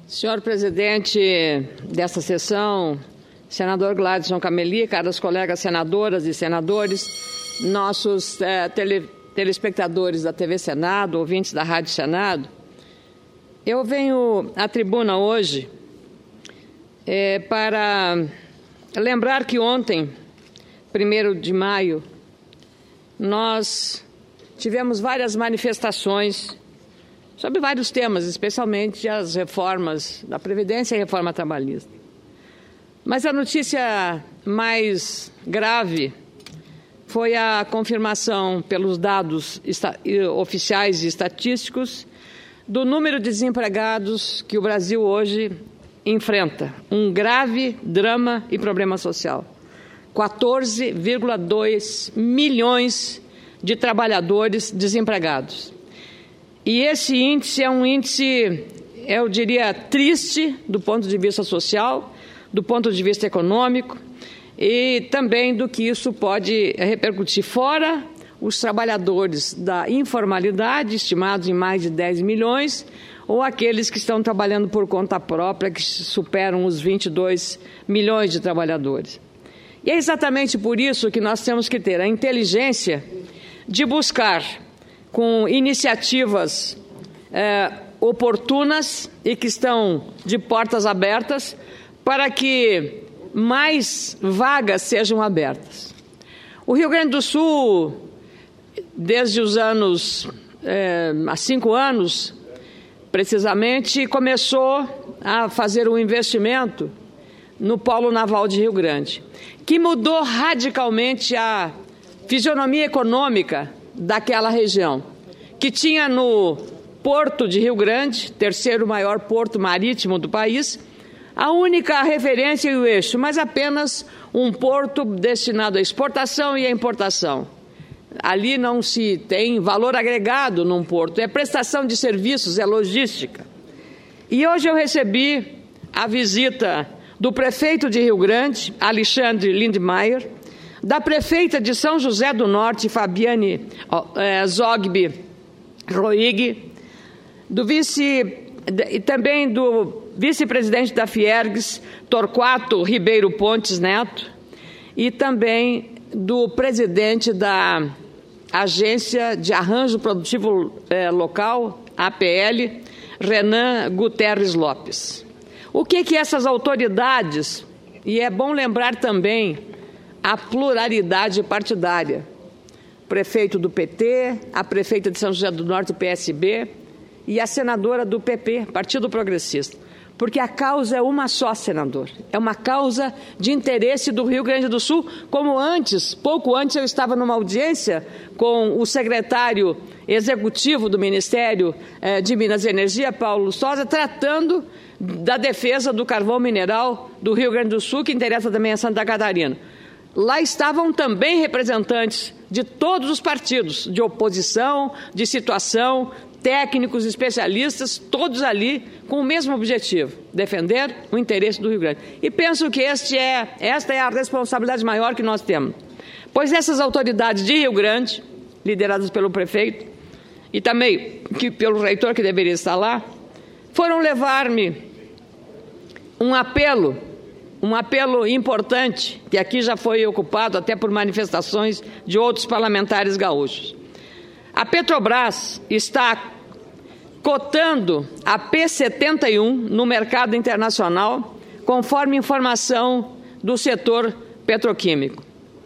Senhor presidente desta sessão, senador Gladson Cameli, caras colegas senadoras e senadores, nossos telespectadores da TV Senado, ouvintes da Rádio Senado, eu venho à tribuna hoje para lembrar que ontem, 1º de maio, nós tivemos várias manifestações sobre vários temas, especialmente as reformas da Previdência e a reforma trabalhista. Mas a notícia mais grave foi a confirmação pelos dados oficiais e estatísticos do número de desempregados que o Brasil hoje enfrenta. Um grave drama e problema social. 14,2 milhões de trabalhadores desempregados. E esse índice é um índice, eu diria, triste do ponto de vista social, do ponto de vista econômico e também do que isso pode repercutir. Fora os trabalhadores da informalidade, estimados em mais de 10 milhões, ou aqueles que estão trabalhando por conta própria, que superam os 22 milhões de trabalhadores. E é exatamente por isso que nós temos que ter a inteligência de buscar, com iniciativas oportunas e que estão de portas abertas, para que mais vagas sejam abertas. O Rio Grande do Sul, desde os anos, há 5 anos, precisamente, começou a fazer um investimento no Polo Naval de Rio Grande, que mudou radicalmente a fisionomia econômica daquela região, que tinha no Porto de Rio Grande, 3º maior porto marítimo do país, a única referência e o eixo, mas apenas um porto destinado à exportação e à importação. Ali não se tem valor agregado num porto, é prestação de serviços, é logística. E hoje eu recebi a visita do prefeito de Rio Grande, Alexandre Lindmeier, da prefeita de São José do Norte, Fabiane Zogby Roig, e também do vice-presidente da Fiergs, Torquato Ribeiro Pontes Neto, e também do presidente da Agência de Arranjo Produtivo Local, APL, Renan Guterres Lopes. O que essas autoridades, e é bom lembrar também a pluralidade partidária, prefeito do PT, a prefeita de São José do Norte, do PSB, e a senadora do PP, Partido Progressista. Porque a causa é uma só, senador. É uma causa de interesse do Rio Grande do Sul, como antes, pouco antes, eu estava numa audiência com o secretário executivo do Ministério de Minas e Energia, Paulo Lustosa, tratando da defesa do carvão mineral do Rio Grande do Sul, que interessa também a Santa Catarina. Lá estavam também representantes de todos os partidos, de oposição, de situação, técnicos, especialistas, todos ali com o mesmo objetivo, defender o interesse do Rio Grande. E penso que esta é a responsabilidade maior que nós temos. Pois essas autoridades de Rio Grande, lideradas pelo prefeito, e também pelo reitor que deveria estar lá, foram levar-me um apelo importante, que aqui já foi ocupado até por manifestações de outros parlamentares gaúchos. A Petrobras está cotando a P71 no mercado internacional, conforme informação do setor petroquímico.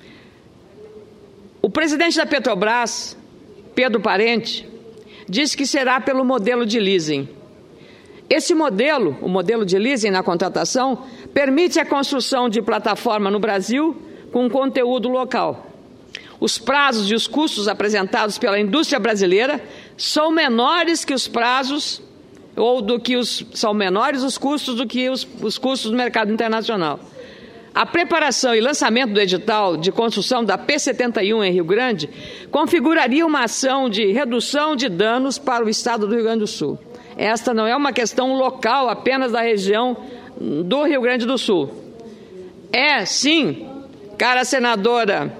O presidente da Petrobras, Pedro Parente, disse que será pelo modelo de leasing. Esse modelo, o modelo de leasing na contratação, permite a construção de plataforma no Brasil com conteúdo local. Os prazos e os custos apresentados pela indústria brasileira são menores que os prazos, são menores os custos do que os custos do mercado internacional. A preparação e lançamento do edital de construção da P71 em Rio Grande configuraria uma ação de redução de danos para o estado do Rio Grande do Sul. Esta não é uma questão local apenas da região do Rio Grande do Sul. É, sim, cara senadora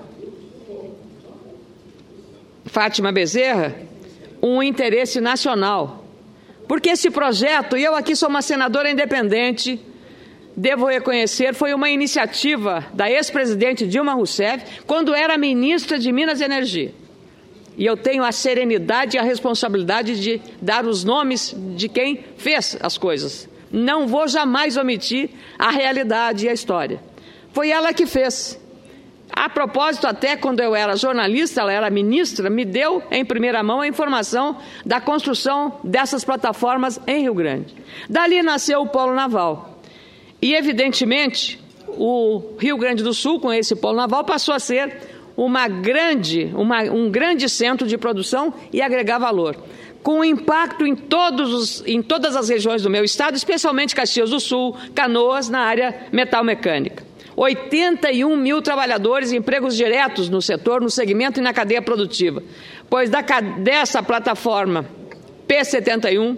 Fátima Bezerra, um interesse nacional, porque esse projeto, e eu aqui sou uma senadora independente, devo reconhecer, foi uma iniciativa da ex-presidente Dilma Rousseff, quando era ministra de Minas e Energia. E eu tenho a serenidade e a responsabilidade de dar os nomes de quem fez as coisas. Não vou jamais omitir a realidade e a história. Foi ela que fez. A propósito, até quando eu era jornalista, ela era ministra, me deu em primeira mão a informação da construção dessas plataformas em Rio Grande. Dali nasceu o Polo Naval. E, evidentemente, o Rio Grande do Sul, com esse Polo Naval, passou a ser um grande centro de produção e agregar valor, com impacto em todas as regiões do meu estado, especialmente Caxias do Sul, Canoas, na área metalmecânica. 81 mil trabalhadores, empregos diretos no setor, no segmento e na cadeia produtiva. Pois dessa plataforma P71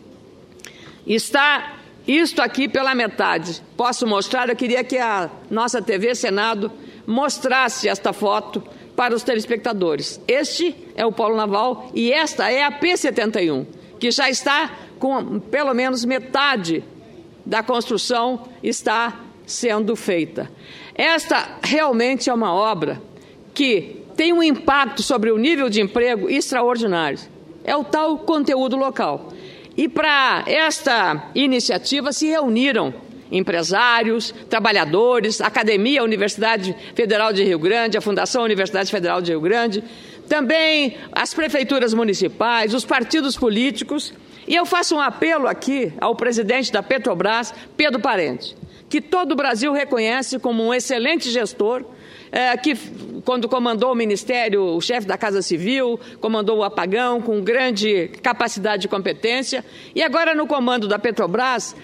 está isto aqui pela metade. Posso mostrar? Eu queria que a nossa TV Senado mostrasse esta foto para os telespectadores. Este é o Polo Naval e esta é a P71, que já está com pelo menos metade da construção está sendo feita. Esta realmente é uma obra que tem um impacto sobre o nível de emprego extraordinário. É o tal conteúdo local. E para esta iniciativa se reuniram empresários, trabalhadores, a Academia Universidade Federal de Rio Grande, a Fundação Universidade Federal de Rio Grande, também as prefeituras municipais, os partidos políticos. E eu faço um apelo aqui ao presidente da Petrobras, Pedro Parente, que todo o Brasil reconhece como um excelente gestor, que quando comandou o Ministério, o chefe da Casa Civil, comandou o apagão com grande capacidade de competência, e agora no comando da Petrobras,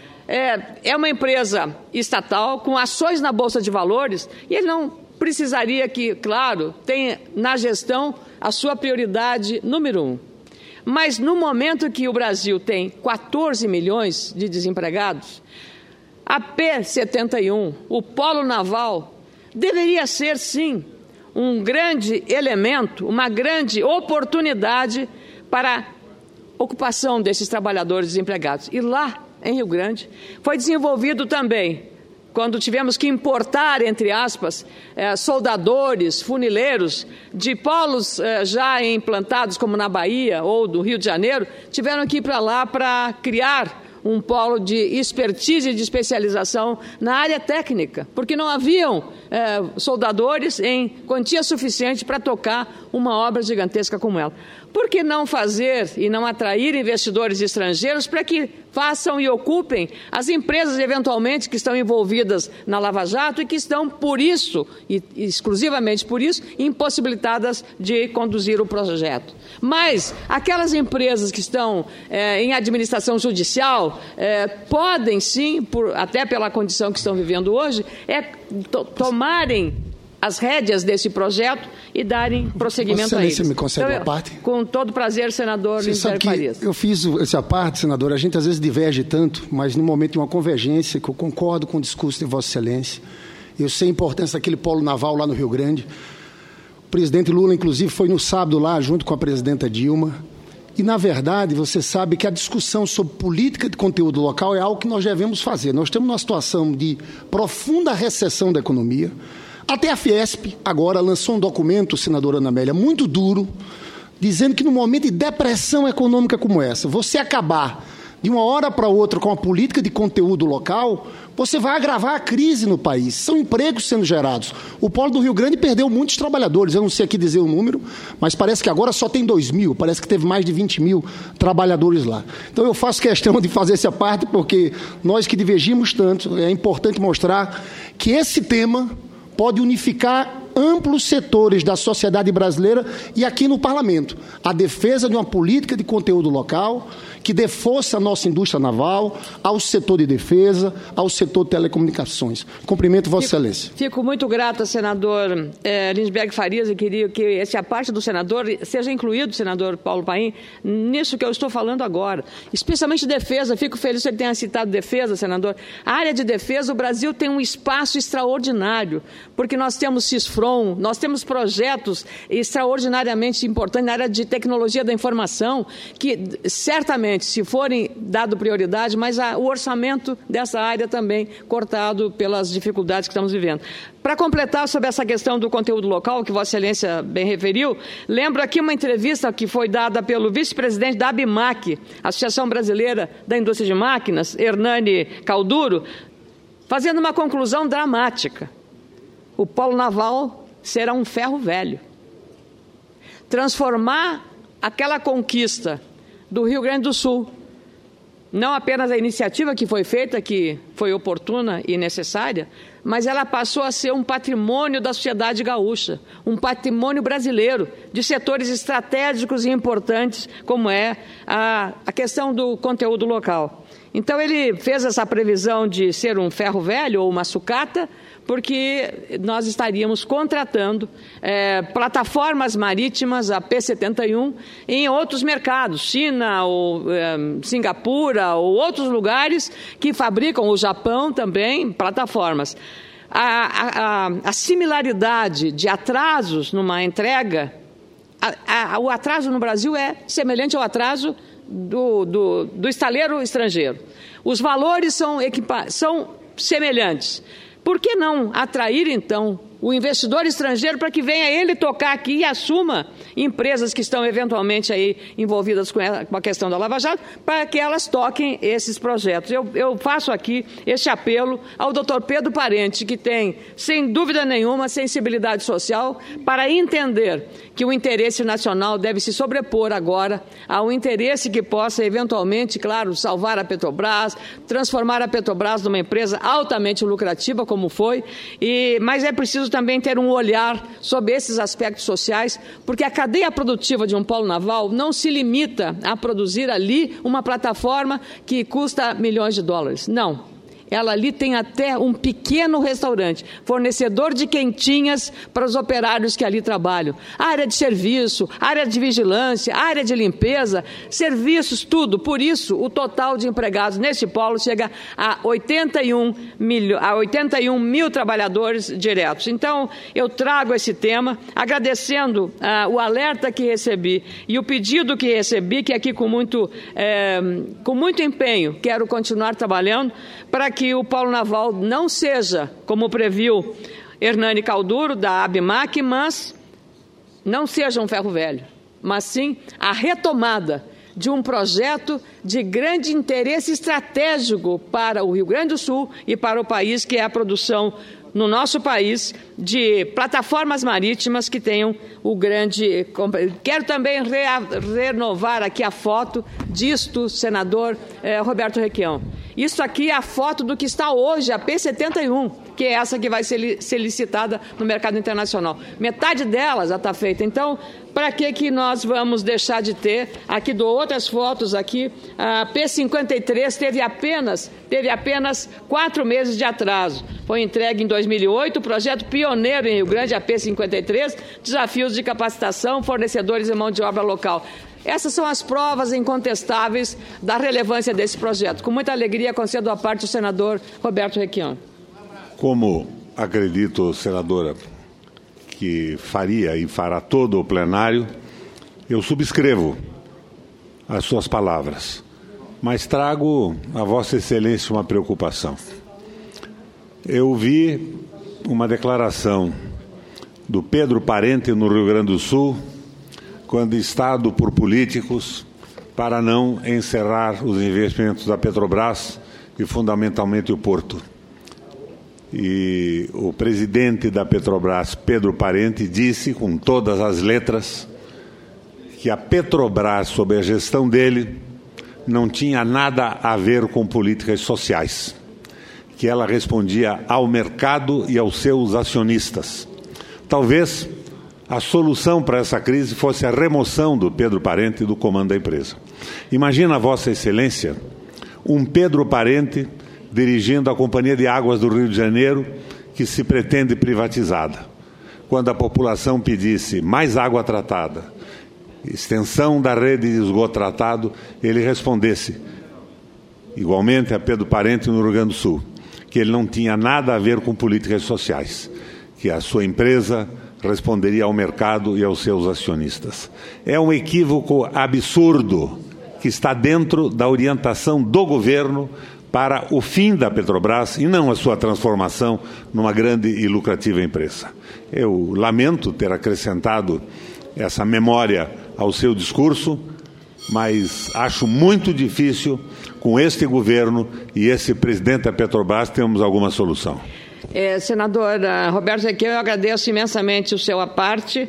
é uma empresa estatal com ações na Bolsa de Valores, e ele não precisaria que, claro, tenha na gestão a sua prioridade número 1. Mas no momento que o Brasil tem 14 milhões de desempregados, a P71, o Polo Naval, deveria ser, sim, um grande elemento, uma grande oportunidade para a ocupação desses trabalhadores desempregados. E lá, em Rio Grande, foi desenvolvido também, quando tivemos que importar, entre aspas, soldadores, funileiros, de polos já implantados, como na Bahia ou do Rio de Janeiro, tiveram que ir para lá para criar um polo de expertise e de especialização na área técnica, porque não haviam soldadores em quantia suficiente para tocar uma obra gigantesca como ela. Por que não fazer e não atrair investidores estrangeiros para que façam e ocupem as empresas, eventualmente, que estão envolvidas na Lava Jato e que estão, por isso, e exclusivamente por isso, impossibilitadas de conduzir o projeto. Mas aquelas empresas que estão em administração judicial podem, sim, até pela condição que estão vivendo hoje, tomarem as rédeas desse projeto e darem prosseguimento a eles. Você me concede uma parte? Com todo prazer, senador Lindbergh Farias. Eu fiz essa parte, senador, a gente às vezes diverge tanto, mas no momento de uma convergência, que eu concordo com o discurso de Vossa Excelência, eu sei a importância daquele polo naval lá no Rio Grande. O presidente Lula, inclusive, foi no sábado lá, junto com a presidenta Dilma, e, na verdade, você sabe que a discussão sobre política de conteúdo local é algo que nós devemos fazer. Nós temos uma situação de profunda recessão da economia. Até a Fiesp agora lançou um documento, senadora Ana Amélia, muito duro, dizendo que no momento de depressão econômica como essa, você acabar de uma hora para outra com a política de conteúdo local, você vai agravar a crise no país. São empregos sendo gerados. O Polo do Rio Grande perdeu muitos trabalhadores, eu não sei aqui dizer o número, mas parece que agora só tem 2.000, parece que teve mais de 20 mil trabalhadores lá. Então eu faço questão de fazer essa parte, porque nós que divergimos tanto, é importante mostrar que esse tema pode unificar amplos setores da sociedade brasileira e aqui no Parlamento. A defesa de uma política de conteúdo local que dê força à nossa indústria naval, ao setor de defesa, ao setor de telecomunicações. Cumprimento Vossa Excelência. Fico muito grata, senador Lindbergh Farias, e queria que essa parte do senador seja incluído, senador Paulo Paim, nisso que eu estou falando agora. Especialmente defesa, fico feliz que ele tenha citado defesa, senador. A área de defesa, o Brasil tem um espaço extraordinário, porque nós temos CISFRON, Heron, nós temos projetos extraordinariamente importantes na área de tecnologia da informação, que certamente, se forem dado prioridade, mas o orçamento dessa área também cortado pelas dificuldades que estamos vivendo. Para completar sobre essa questão do conteúdo local, que Vossa Excelência bem referiu, lembro aqui uma entrevista que foi dada pelo vice-presidente da ABMAC, Associação Brasileira da Indústria de Máquinas, Hernani Calduro, fazendo uma conclusão dramática. O polo naval será um ferro velho. Transformar aquela conquista do Rio Grande do Sul, não apenas a iniciativa que foi feita, que foi oportuna e necessária, mas ela passou a ser um patrimônio da sociedade gaúcha, um patrimônio brasileiro, de setores estratégicos e importantes, como é a questão do conteúdo local. Então, ele fez essa previsão de ser um ferro velho ou uma sucata, porque nós estaríamos contratando plataformas marítimas, a P-71, em outros mercados, China, ou Singapura, ou outros lugares que fabricam, o Japão também, plataformas. A similaridade de atrasos numa entrega, o atraso no Brasil é semelhante ao atraso do estaleiro estrangeiro. Os valores são semelhantes. Por que não atrair, então, o investidor estrangeiro para que venha ele tocar aqui e assuma empresas que estão eventualmente aí envolvidas com a questão da Lava Jato, para que elas toquem esses projetos? Eu faço aqui este apelo ao Dr. Pedro Parente, que tem, sem dúvida nenhuma, sensibilidade social para entender que o interesse nacional deve se sobrepor agora ao interesse que possa, eventualmente, claro, salvar a Petrobras, transformar a Petrobras numa empresa altamente lucrativa, como foi, mas é preciso também ter um olhar sobre esses aspectos sociais, porque a cadeia produtiva de um polo naval não se limita a produzir ali uma plataforma que custa milhões de dólares. Não. Ela ali tem até um pequeno restaurante, fornecedor de quentinhas para os operários que ali trabalham. Área de serviço, área de vigilância, área de limpeza, serviços, tudo. Por isso, o total de empregados neste polo chega a 81 mil trabalhadores diretos. Então, eu trago esse tema, agradecendo o alerta que recebi e o pedido que recebi, que aqui com muito empenho quero continuar trabalhando, para que o polo naval não seja, como previu Hernani Calduro, da ABMAC, mas não seja um ferro velho, mas sim a retomada de um projeto de grande interesse estratégico para o Rio Grande do Sul e para o país, que é a produção no nosso país de plataformas marítimas que tenham o grande... Quero também renovar aqui a foto disto, senador Roberto Requião. Isso aqui é a foto do que está hoje, a P-71, que é essa que vai ser licitada no mercado internacional. Metade dela já está feita. Então, para que nós vamos deixar de ter? Aqui dou outras fotos aqui. A P-53 teve apenas 4 meses de atraso. Foi entregue em 2008, projeto pioneiro em Rio Grande, a P-53, desafios de capacitação, fornecedores e mão de obra local. Essas são as provas incontestáveis da relevância desse projeto. Com muita alegria, concedo a parte do senador Roberto Requião. Como acredito, senadora, que faria e fará todo o plenário, eu subscrevo as suas palavras, mas trago a Vossa Excelência uma preocupação. Eu vi uma declaração do Pedro Parente no Rio Grande do Sul, quando instado por políticos para não encerrar os investimentos da Petrobras e, fundamentalmente, o Porto. E o presidente da Petrobras, Pedro Parente, disse com todas as letras que a Petrobras, sob a gestão dele, não tinha nada a ver com políticas sociais, que ela respondia ao mercado e aos seus acionistas. Talvez a solução para essa crise fosse a remoção do Pedro Parente do comando da empresa. Imagina, Vossa Excelência, um Pedro Parente dirigindo a Companhia de Águas do Rio de Janeiro, que se pretende privatizada. Quando a população pedisse mais água tratada, extensão da rede de esgoto tratado, ele respondesse, igualmente a Pedro Parente no Rio Grande do Sul, que ele não tinha nada a ver com políticas sociais, que a sua empresa responderia ao mercado e aos seus acionistas. É um equívoco absurdo que está dentro da orientação do governo para o fim da Petrobras e não a sua transformação numa grande e lucrativa empresa. Eu lamento ter acrescentado essa memória ao seu discurso, mas acho muito difícil, com este governo e esse presidente da Petrobras, termos alguma solução. Senador Roberto Requião, eu agradeço imensamente o seu à parte,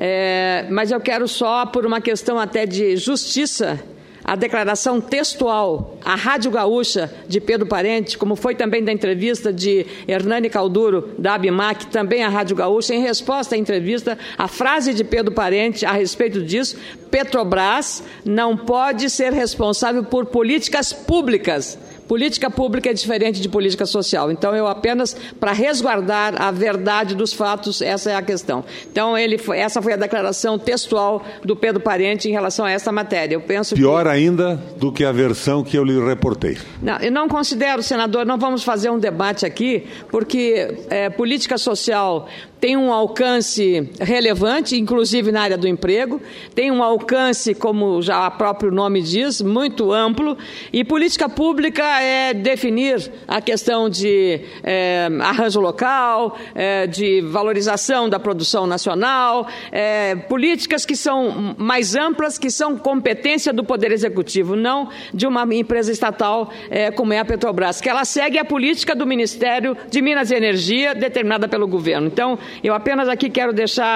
mas eu quero só, por uma questão até de justiça, a declaração textual à Rádio Gaúcha de Pedro Parente, como foi também da entrevista de Hernani Calduro, da ABIMAC, também à Rádio Gaúcha, em resposta à entrevista, a frase de Pedro Parente a respeito disso: Petrobras não pode ser responsável por políticas públicas. Política pública é diferente de política social. Então, eu apenas, para resguardar a verdade dos fatos, essa é a questão. Então, essa foi a declaração textual do Pedro Parente em relação a essa matéria. Eu penso Pior ainda do que a versão que eu lhe reportei. Não, eu não considero, senador, não vamos fazer um debate aqui, porque política social tem um alcance relevante, inclusive na área do emprego, tem um alcance, como já o próprio nome diz, muito amplo, e política pública é definir a questão de arranjo local, de valorização da produção nacional, políticas que são mais amplas, que são competência do Poder Executivo, não de uma empresa estatal como é a Petrobras, que ela segue a política do Ministério de Minas e Energia, determinada pelo governo. Então, eu apenas aqui quero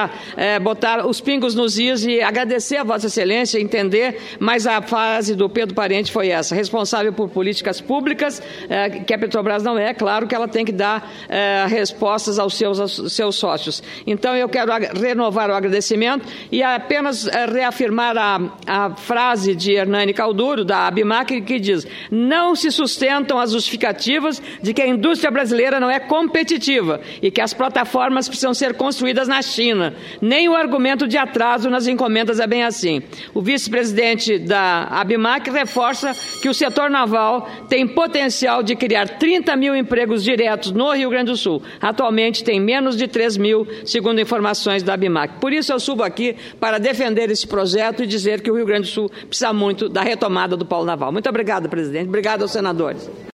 botar os pingos nos is e agradecer a Vossa Excelência, entender, mas a fase do Pedro Parente foi essa: responsável por políticas públicas, que a Petrobras não é, claro que ela tem que dar respostas aos seus sócios. Então, eu quero renovar o agradecimento e apenas reafirmar a frase de Hernani Calduro, da ABIMAC, que diz: não se sustentam as justificativas de que a indústria brasileira não é competitiva e que as plataformas precisam ser construídas na China. Nem o argumento de atraso nas encomendas é bem assim. O vice-presidente da ABIMAC reforça que o setor naval tem potencial de criar 30 mil empregos diretos no Rio Grande do Sul. Atualmente tem menos de 3 mil, segundo informações da ABIMAC. Por isso eu subo aqui para defender esse projeto e dizer que o Rio Grande do Sul precisa muito da retomada do polo naval. Muito obrigado, presidente. Obrigado aos senadores.